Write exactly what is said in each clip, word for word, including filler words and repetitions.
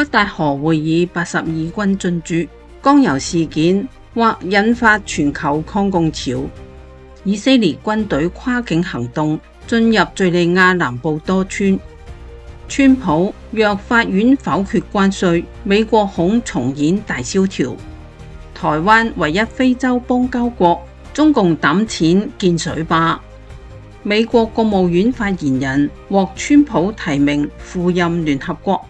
北大河會議八十二軍進駐，江油事件或引發全球抗共潮。以色列軍隊跨境行動進入敘利亞南部多村。川普若法院否決關稅，美國恐重演大蕭條。台灣唯一非洲邦交國，中共抌錢建水壩。美國國務院發言人獲川普提名赴任聯合國。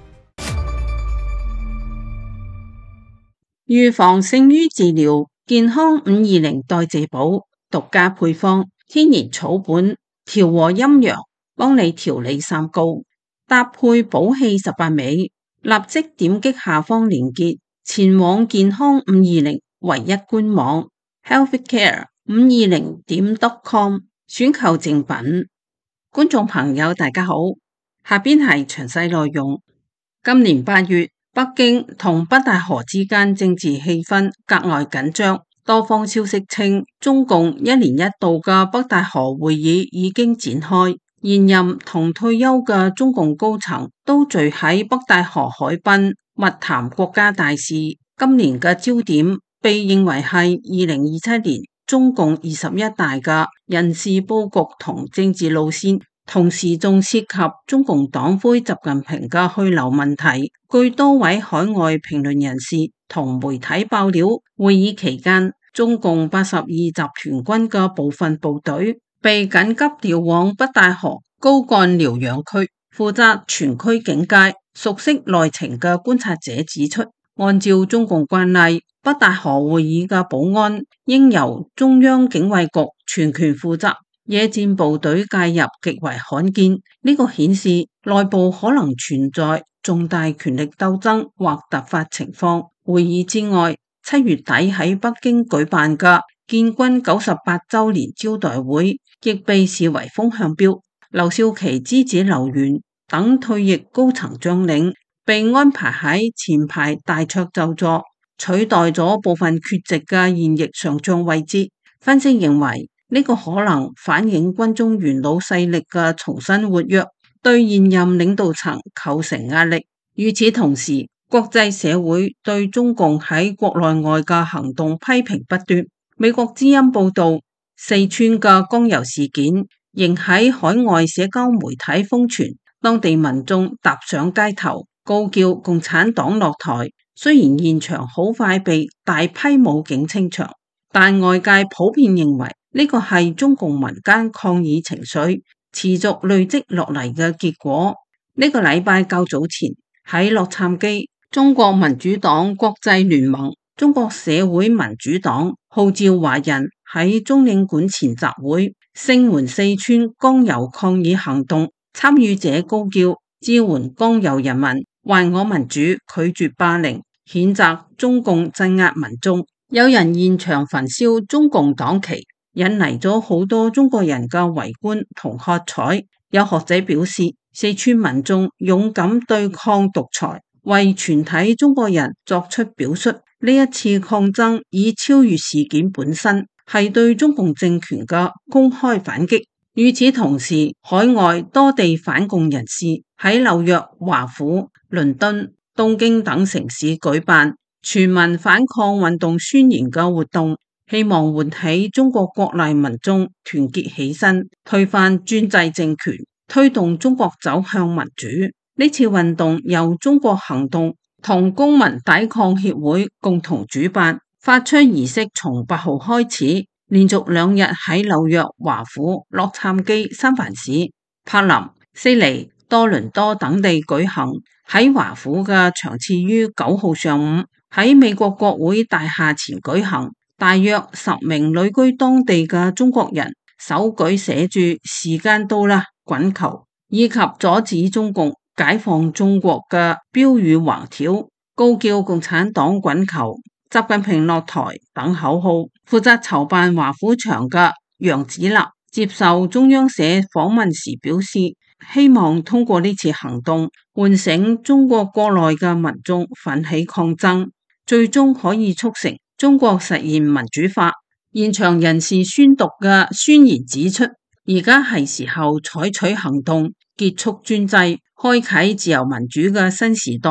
預防勝於治療，健康五二零代謝寶獨家配方，天然草本，調和陰陽，幫你調理三高，搭配補氣十八味，立即點擊下方連結，前往健康五二零唯一官網 healthcare 五二零點 com 選購正品。觀眾朋友大家好，下邊係詳細內容。今年八月，北京同北大河之間政治氣氛格外緊張，多方消息稱中共一年一度嘅北大河會議已經展開，現任同退休嘅中共高層都聚喺北大河海濱密談國家大事。今年嘅焦點被認為係二零二七年中共二十一大嘅人事佈局同政治路線，同時仲涉及中共黨魁習近平嘅去留問題。據多位海外評論人士同媒體爆料，會議期間中共八十二集團軍嘅部分部隊被緊急調往北大河高幹療養區，負責全區警戒、熟悉內情嘅觀察者指出，按照中共慣例，北大河會議嘅保安應由中央警衛局全權負責，野戰部隊介入極為罕見。呢、這個顯示內部可能存在重大權力鬥爭或突發情況。會議之外，七月底喺北京舉辦嘅建軍九十八周年招待會亦被視為風向標。劉少奇之子劉源等退役高層將領被安排喺前排大桌就座，取代咗部分缺席嘅現役上將位置。分析認為呢、這個可能反映軍中元老勢力嘅重新活躍，對現任領導層構成壓力。與此同時，國際社會對中共喺國內外嘅行動批評不斷。美國之音報道，四川嘅江油事件仍喺海外社交媒體瘋傳，當地民眾踏上街頭，高叫共產黨落台。雖然現場好快被大批武警清場，但外界普遍認為呢個係中共民間抗議情緒持續累積落嚟嘅結果。呢、這個禮拜較早前喺洛杉磯，中國民主黨國際聯盟、中國社會民主黨號召華人喺中領館前集會，聲援四川江油抗議行動。參與者高叫支援江油人民，還我民主，拒絕霸凌，譴責中共鎮壓民眾。有人現場焚燒中共黨旗，引嚟咗好多中國人嘅圍觀同喝彩。有學者表示，四川民眾勇敢對抗獨裁，為全體中國人作出表述。呢一次抗爭已超越事件本身，係對中共政權嘅公開反擊。與此同時，海外多地反共人士喺紐約、華府、倫敦、東京等城市舉辦全民反抗運動宣言嘅活動，希望喚起中國國內民眾團結起身，推翻專制政權，推動中國走向民主。呢次運動由中國行動同公民抵抗協會共同主辦，發出儀式從八號開始，連續兩日喺紐約、華府、洛杉磯、三藩市、柏林、悉尼、多倫多等地舉行。喺華府嘅場次於九號上午喺美國國會大廈前舉行，大約十名旅居當地嘅中國人手舉寫住時間到啦滾球，以及阻止中共解放中國嘅標語橫條，高叫共產黨滾球、習近平落台等口號。負責籌辦華府場嘅楊子立接受中央社訪問時表示，希望通過呢次行動喚醒中國國內嘅民眾奮起抗爭，最終可以促成中國實現民主化。現場人士宣讀嘅宣言指出，而家係時候採取行動，結束專制，開啟自由民主嘅新時代。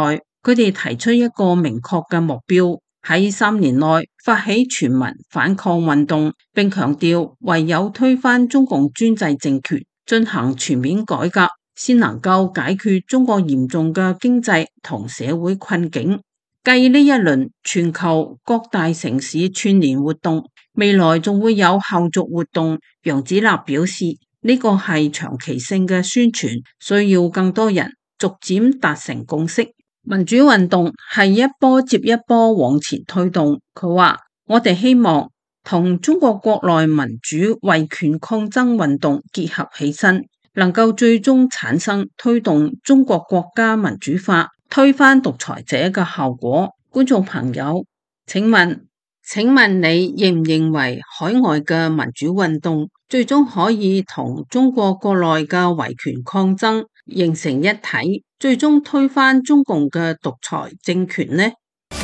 佢哋提出一個明確嘅目標，喺三年內發起全民反抗運動，並強調唯有推翻中共專制政權，進行全面改革，先能夠解決中國嚴重嘅經濟同社會困境。繼呢一輪全球各大城市串聯活動，未來仲會有後續活動。楊子立表示，呢個係長期性嘅宣傳，需要更多人逐漸達成共識。民主運動係一波接一波往前推動。佢話：我哋希望同中國國內民主維權抗爭運動結合起身，能夠最終產生推動中國國家民主化、推翻獨裁者嘅效果。觀眾朋友，請問，請問你認唔認為海外嘅民主運動最終可以同中國國內嘅維權抗爭形成一體，最終推翻中共嘅獨裁政權呢？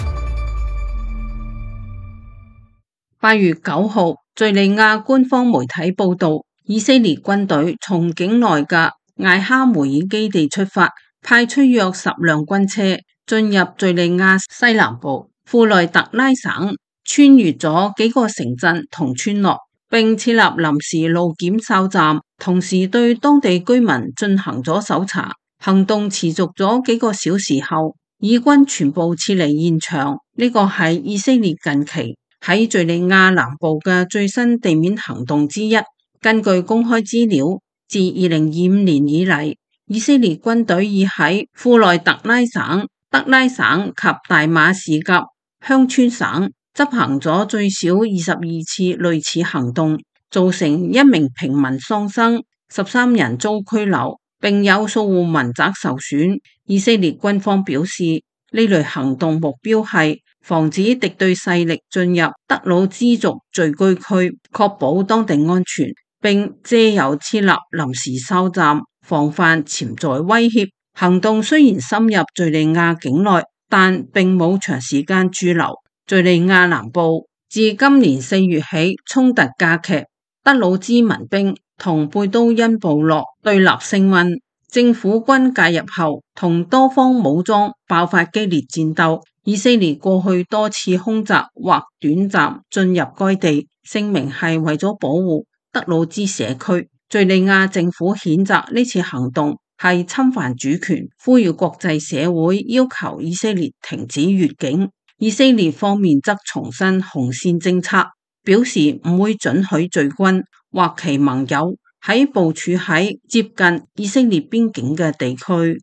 八月九號，敘利亞官方媒體報道，以色列軍隊從境內嘅艾哈梅爾基地出發，派出約十輛軍車進入敘利亞西南部庫內特拉省，穿越咗幾個城鎮同村落，並設立臨時路檢哨站，同時對當地居民進行咗搜查。行動持續咗幾個小時後，以軍全部撤離現場。呢個係以色列近期喺敘利亞南部嘅最新地面行動之一。根據公開資料，自二零二五年以嚟，以色列軍隊已喺庫內特拉省、德拉省及大馬士革鄉村省執行咗最少二十二次類似行動，造成一名平民喪生，十三人遭拘留，並有數戶民宅受損。以色列軍方表示，呢類行動目標係防止敵對勢力進入德魯茲族聚居區，確保當地安全，並借由設立臨時哨站防範潛在威脅。行動雖然深入敘利亞境內，但並冇長時間駐留。敘利亞南部自今年四月起衝突加劇，德魯茲民兵同貝都因部落對立升溫，政府軍介入後同多方武裝爆發激烈戰鬥。以色列過去多次空襲或短暫進入該地，聲明係為咗保護德魯茲社區。敘利亞政府譴責呢次行動係侵犯主權，呼籲國際社會要求以色列停止越境。以色列方面則重申紅線政策，表示唔會准許敘軍或其盟友喺部署喺接近以色列邊境嘅地區。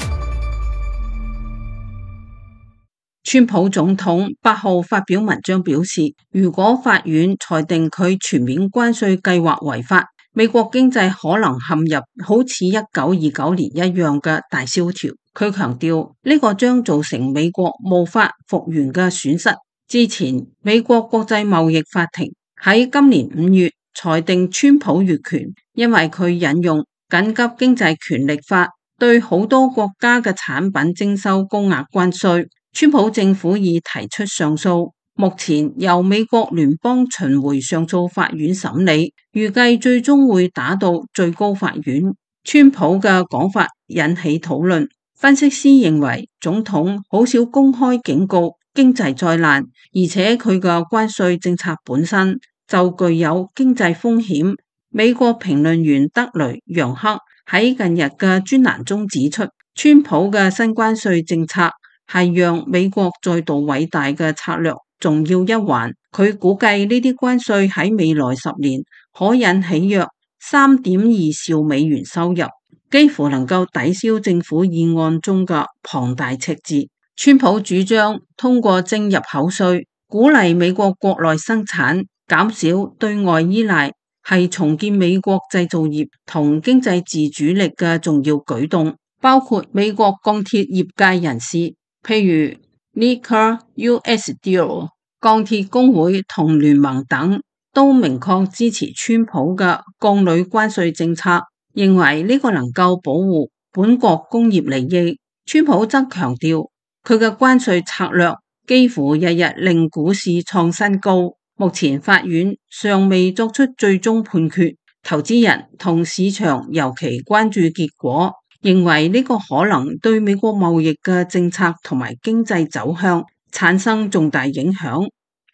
川普總統八號發表文章表示，如果法院裁定佢全面關稅計劃違法，美國經濟可能陷入好似一九二九年一樣嘅大蕭條。佢強調呢個將造成美國無法復原嘅損失。之前美國國際貿易法庭喺今年五月裁定川普越權，因為佢引用緊急經濟權力法對好多國家嘅產品徵收高額關稅。川普政府已提出上訴，目前由美國聯邦巡迴上訴法院審理，預計最終會打到最高法院。川普嘅講法引起討論，分析師認為總統好少公開警告經濟災難，而且佢嘅關稅政策本身就具有經濟風險。美國評論員德雷楊克喺近日嘅專欄中指出，川普嘅新關稅政策係讓美國再度偉大嘅策略重要一環。佢估計呢啲關稅喺未來十年可引起約三點二兆美元收入，幾乎能夠抵消政府議案中嘅龐大赤字。川普主張通過徵入口稅，鼓勵美國國內生產，減少對外依賴，係重建美國製造業同經濟自主力嘅重要舉動。包括美國鋼鐵業界人士，譬如 Nickel U S Steel 鋼鐵工會同聯盟等，都明確支持川普嘅鋼鋁關稅政策，認為呢個能夠保護本國工業利益。川普則強調，佢嘅關稅策略幾乎日日令股市創新高。目前法院尚未作出最終判決，投資人同市場尤其關注結果。 認為呢個可能對美國貿易嘅政策同埋經濟走向產生重大影響。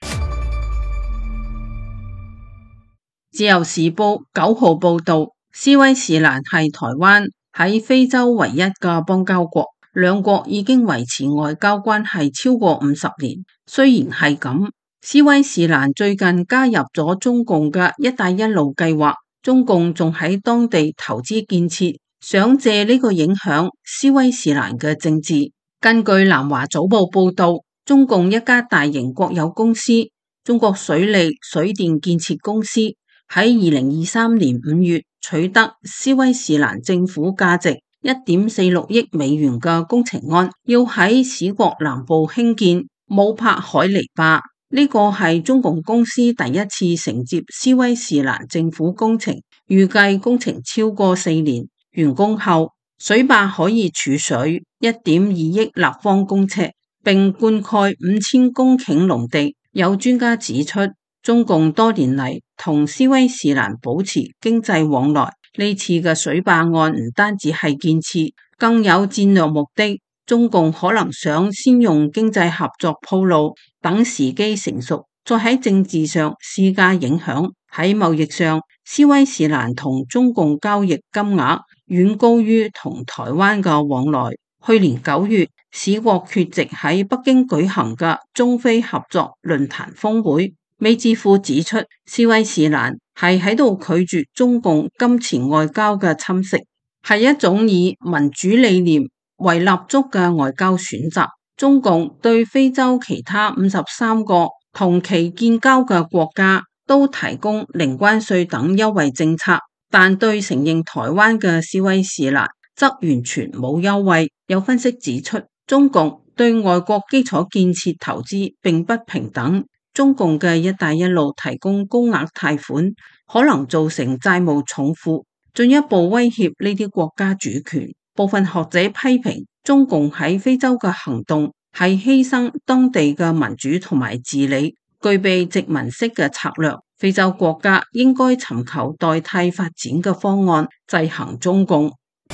自由時報九號報道，斯威士蘭係台灣喺非洲唯一嘅邦交國，兩國已經維持外交關係超過五十年。雖然係咁，斯威士蘭最近加入咗中共嘅一帶一路計劃，中共仲喺當地投資建設，想借呢個影響斯威士蘭嘅政治。根據南華早報報道，中共一家大型國有公司中國水利水電建設公司喺二零二三年五月取得斯威士蘭政府價值一點四六億美元嘅工程案，要喺史國南部興建姆帕海尼壩。呢個係中共公司第一次承接斯威士蘭政府工程，預計工程超過四年，完工後水壩可以儲水一點二億立方公尺，並灌溉五千公頃農地。有專家指出，中共多年嚟同斯威士蘭保持經濟往來，呢次嘅水壩案唔單止係建設，更有戰略目的。中共可能想先用經濟合作鋪路，等時機成熟，再喺政治上施加影響。喺貿易上，斯威士蘭同中共交易金額遠高於同台灣嘅往來。去年九月，史國缺席喺北京舉行嘅中非合作論壇峰會，美智庫指出，斯威士蘭係喺度拒絕中共金錢外交嘅侵蝕，係一種以民主理念為立足嘅外交選擇。中共對非洲其他五十三個同其建交嘅國家都提供零關稅等優惠政策，但對承認台灣嘅斯威士蘭則完全冇優惠。有分析指出，中共對外國基礎建設投資並不平等。中共嘅一帶一路提供高額貸款，可能造成債務重負，進一步威脅呢啲國家主權。部分學者批評中共喺非洲嘅行動係犧牲當地嘅民主同埋治理，具備殖民式嘅策略。非洲國家應該尋求代替發展嘅方案，制衡中共。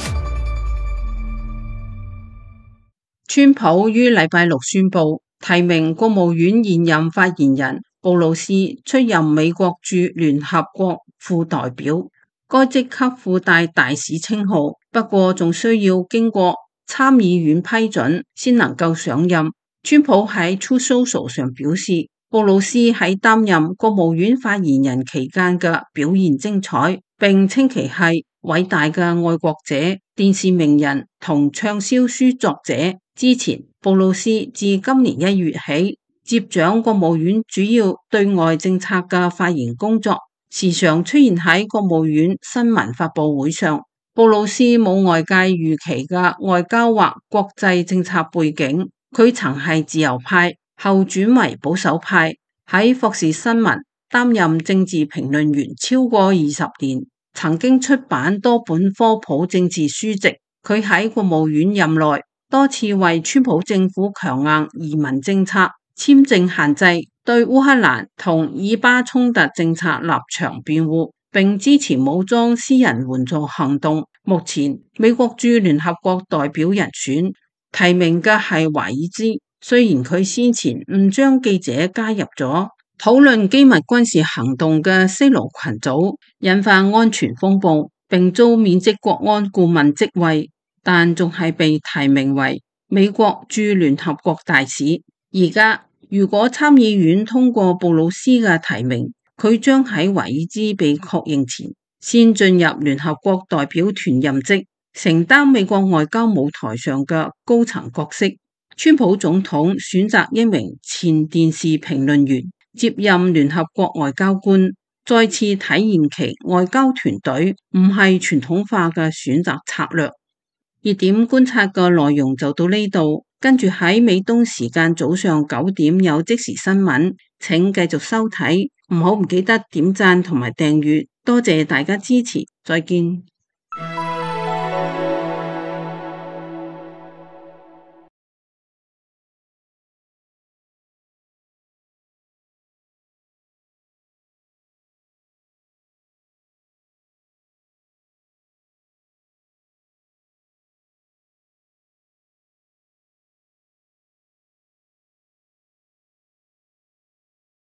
川普於禮拜六宣布提名國務院現任發言人布魯斯出任美國駐聯合國副代表，該職級附帶大使稱號，不過仲需要經過參議院批准先能夠上任。川普喺 Truth Social 上表示，布魯斯喺擔任國務院發言人期間嘅表現精彩，並稱其係偉大嘅愛國者、電視名人同暢銷書作者。之前，布魯斯自今年一月起接掌國務院主要對外政策嘅發言工作，時常出現喺國務院新聞發佈會上。布魯斯冇外界預期嘅外交或國際政策背景，佢曾係自由派，後轉為保守派，喺霍士新聞擔任政治評論員超過二十年，曾經出版多本科普政治書籍。佢喺國務院任內多次為川普政府強硬移民政策、簽證限制、對烏克蘭同以巴衝突政策立場辯護，並支持武裝私人援助行動。目前美國駐聯合國代表人選提名嘅係華爾茲，雖然佢先前唔將記者加入咗討論機密軍事行動嘅西羅群組，引發安全風暴，並遭免職國安顧問職位，但仲係被提名為美國駐聯合國大使。而家如果參議院通過布魯斯嘅提名，佢將喺華爾茲被確認前先進入聯合國代表團任職，承擔美國外交舞台上嘅高層角色。川普總統選擇一名前電視評論員接任聯合國外交官，再次體現其外交團隊唔係傳統化嘅選擇策略。熱點觀察嘅內容就到呢度，跟住喺美東時間早上九點有即時新聞，請繼續收睇，唔好唔記得點讚同埋訂閱，多謝大家支持，再見。